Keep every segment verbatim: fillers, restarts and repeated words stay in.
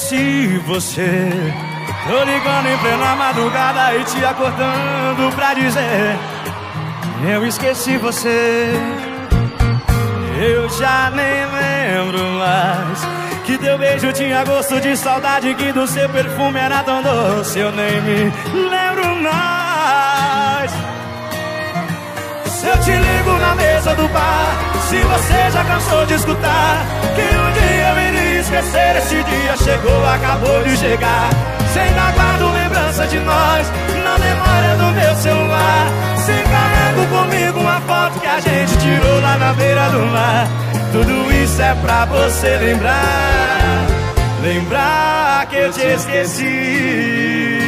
esqueci você. Tô ligando em plena madrugada e te acordando pra dizer: eu esqueci você. Eu já nem lembro mais que teu beijo tinha gosto de saudade, que do seu perfume era tão doce. Eu nem me lembro mais. Se eu te ligo na mesa do bar, se você já cansou de escutar que um dia eu iria esquecer, esse dia chegou, acabou de chegar. Se ainda guardo lembrança de nós na memória do meu celular, se carrego comigo uma foto que a gente tirou lá na beira do mar, tudo isso é pra você lembrar, lembrar que eu te esqueci.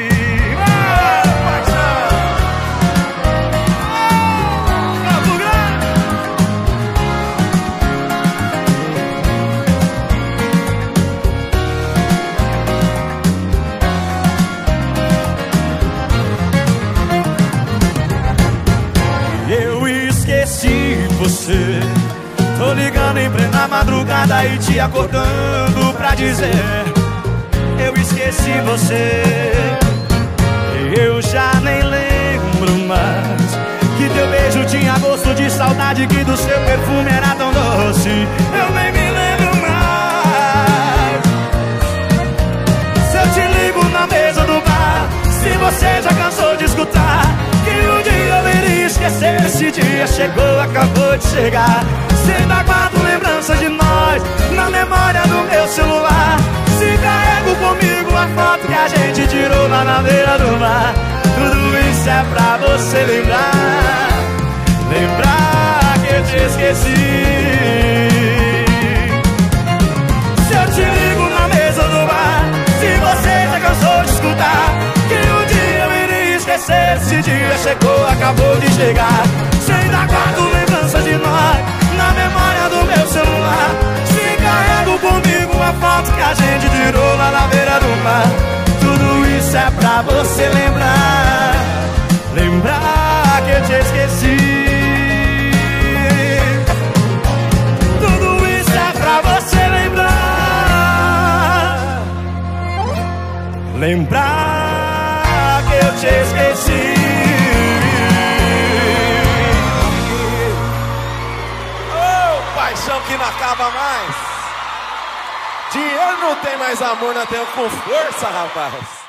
Esqueci você. Tô ligando em plena madrugada e te acordando pra dizer: eu esqueci você. Eu já nem lembro mais que teu beijo tinha gosto de saudade, que do seu perfume era tão doce. Eu nem me lembro mais. Se eu te ligo na mesa do bar, se você já cansou de escutar que um dia eu iria esquecer, esse dia chegou, acabou de chegar. Se ainda guardo lembranças de nós na memória do meu celular, se carrego comigo a foto que a gente tirou lá na beira do mar, tudo isso é pra você lembrar, lembrar que eu te esqueci. Se eu te ligo na mesa do bar, se você já cansou de escutar que um dia eu iria esquecer, esse dia chegou, acabou de chegar. Se ainda guardo lembrança de nós na memória do meu celular, se carrego comigo a foto que a gente tirou lá na beira do mar, tudo isso é pra você lembrar, lembrar que eu te esqueci. Tudo isso é pra você lembrar, lembrar que eu te esqueci. Paixão que não acaba mais. Dinheiro não tem mais amor, não tem com força, rapaz.